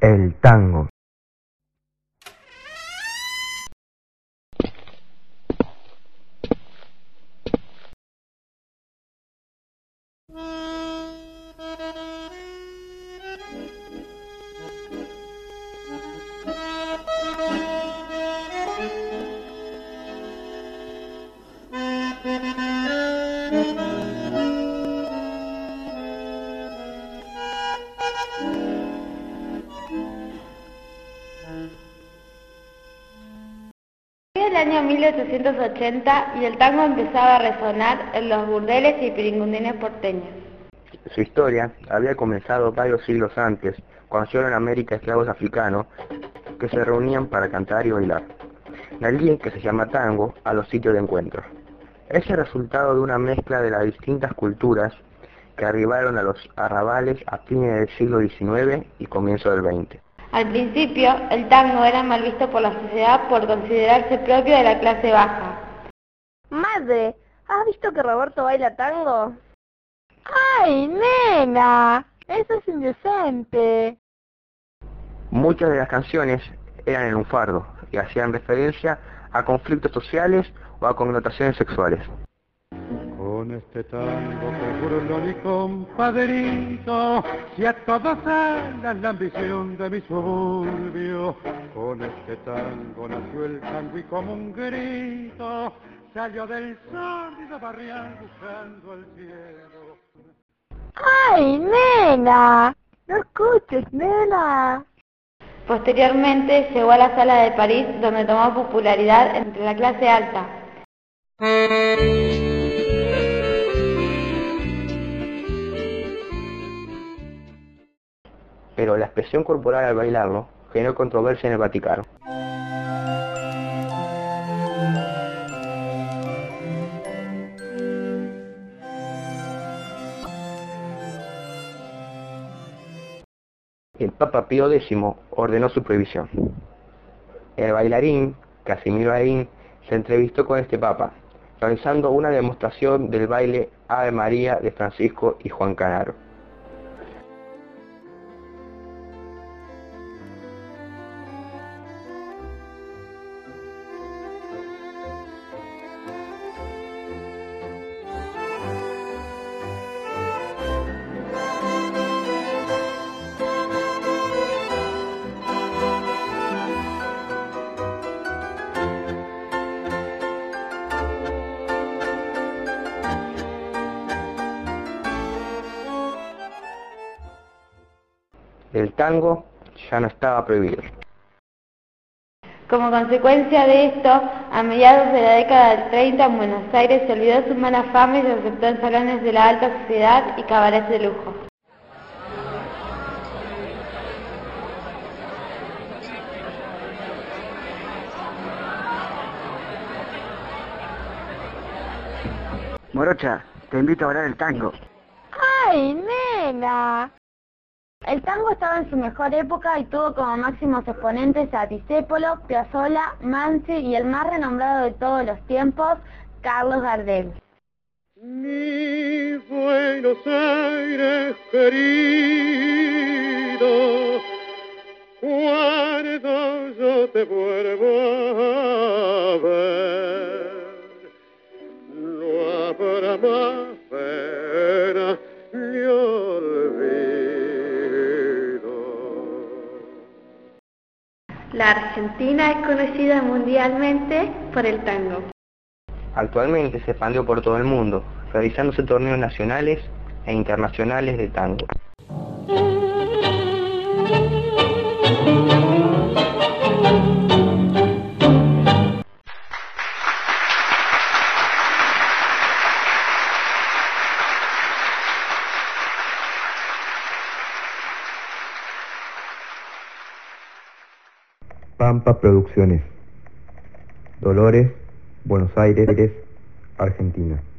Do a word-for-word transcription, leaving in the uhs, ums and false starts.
El tango. Era el año mil ochocientos ochenta y el tango empezaba a resonar en los burdeles y piringundines porteños. Su historia había comenzado varios siglos antes, cuando llegaron a América esclavos africanos que se reunían para cantar y bailar. De allí que se llama tango a los sitios de encuentro. Es el resultado de una mezcla de las distintas culturas que arribaron a los arrabales a fines del siglo diecinueve y comienzo del veinte. Al principio, el tango era mal visto por la sociedad por considerarse propio de la clase baja. Madre, ¿has visto que Roberto baila tango? ¡Ay, nena! Eso es indecente. Muchas de las canciones eran en lunfardo y hacían referencia a conflictos sociales o a connotaciones sexuales. Con este tango que burlón y compadrito, si a todos alas la ambición de mi suburbio. Con este tango nació el tango y como un grito salió del sórdido barrial buscando el cielo. ¡Ay, nena! ¡No escuches, nena! Posteriormente llegó a la Sala de París, donde tomó popularidad entre la clase alta. Pero la expresión corporal al bailarlo generó controversia en el Vaticano. El Papa Pío X ordenó su prohibición. El bailarín, Casimiro Aín, se entrevistó con este Papa, realizando una demostración del baile Ave María de Francisco y Juan Canaro. El tango ya no estaba prohibido. Como consecuencia de esto, a mediados de la década del treinta en Buenos Aires se olvidó su mala fama y se aceptó en salones de la alta sociedad y cabarets de lujo. Morocha, te invito a bailar el tango. ¡Ay, nena! El tango estaba en su mejor época y tuvo como máximos exponentes a Discépolo, Piazzolla, Mansi y el más renombrado de todos los tiempos, Carlos Gardel. Mi Buenos Aires querido, cuando yo te vuelvo a ver, no habrá más pena ni olvido. La Argentina es conocida mundialmente por el tango. Actualmente se expandió por todo el mundo, realizándose torneos nacionales e internacionales de tango. Pampa Producciones, Dolores, Buenos Aires, Argentina.